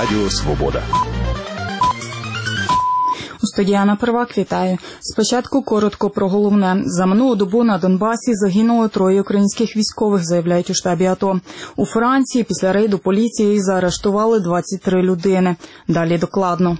Радіо Свобода. У студії Анна Первак, вітаю. Спочатку коротко про головне. За минулу добу на Донбасі загинуло 3 українських військових, заявляють у штабі АТО. У Франції після рейду поліції заарештували 23 людини. Далі докладно.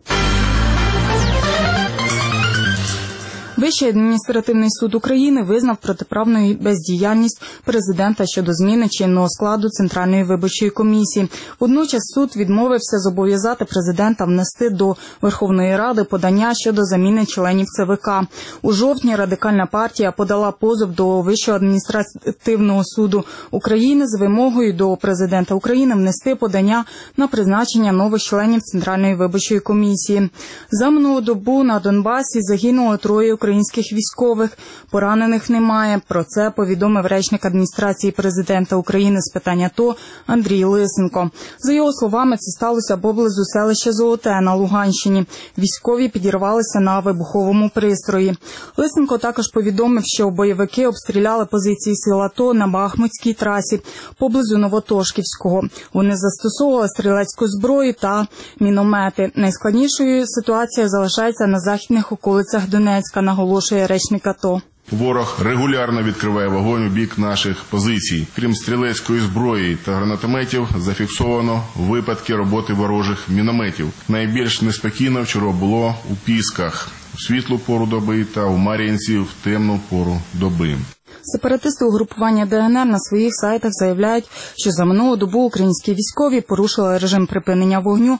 Вищий адміністративний суд України визнав протиправною бездіяльність президента щодо зміни чинного складу Центральної виборчої комісії. Водночас суд відмовився зобов'язати президента внести до Верховної Ради подання щодо заміни членів ЦВК. У жовтні Радикальна партія подала позов до Вищого адміністративного суду України з вимогою до президента України внести подання на призначення нових членів Центральної виборчої комісії. За минулу добу на Донбасі загинуло 3 українських військових, поранених немає. Про це повідомив речник адміністрації президента України з питань АТО Андрій Лисенко. За його словами, це сталося поблизу селища Золоте на Луганщині. Військові підірвалися на вибуховому пристрої. Лисенко також повідомив, що бойовики обстріляли позиції сил АТО на Бахмутській трасі поблизу Новотошківського. Вони застосовували стрілецьку зброю та міномети. Найскладнішою ситуація залишається на західних околицях Донецька, наголошує речник АТО. Ворог регулярно відкриває вогонь у бік наших позицій. Крім стрілецької зброї та гранатометів, зафіксовано випадки роботи ворожих мінометів. Найбільш неспокійно вчора було у Пісках в світлу пору доби та у Мар'їнці в темну пору доби. Сепаратисти угрупування ДНР на своїх сайтах заявляють, що за минулу добу українські військові порушили режим припинення вогню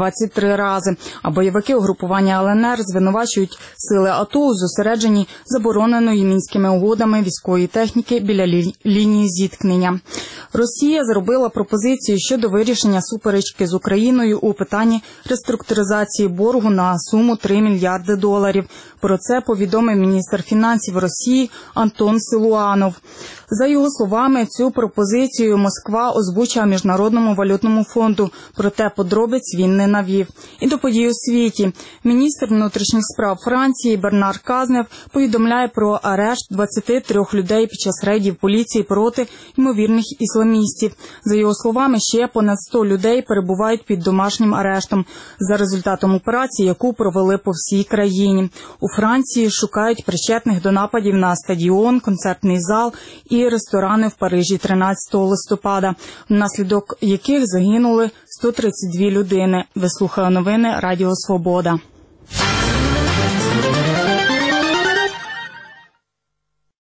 23 рази, а бойовики угрупування ЛНР звинувачують сили АТО у зосередженні забороненої Мінськими угодами військової техніки біля лінії зіткнення. Росія зробила пропозицію щодо вирішення суперечки з Україною у питанні реструктуризації боргу на суму $3 мільярди. Про це повідомив міністр фінансів Росії Антон Силуанов. За його словами, цю пропозицію Москва озвучила Міжнародному валютному фонду, проте подробиць він не навів. І до подій у світі. Міністр внутрішніх справ Франції Бернар Казнев повідомляє про арешт 23 людей під час рейдів поліції проти ймовірних ісламістів. За його словами, ще понад 100 людей перебувають під домашнім арештом за результатом операції, яку провели по всій країні. У Франції шукають причетних до нападів на стадіон, концертний зал і ресторани в Парижі 13 листопада, внаслідок яких загинули 132 людини. Ви слухали новини Радіо Свобода.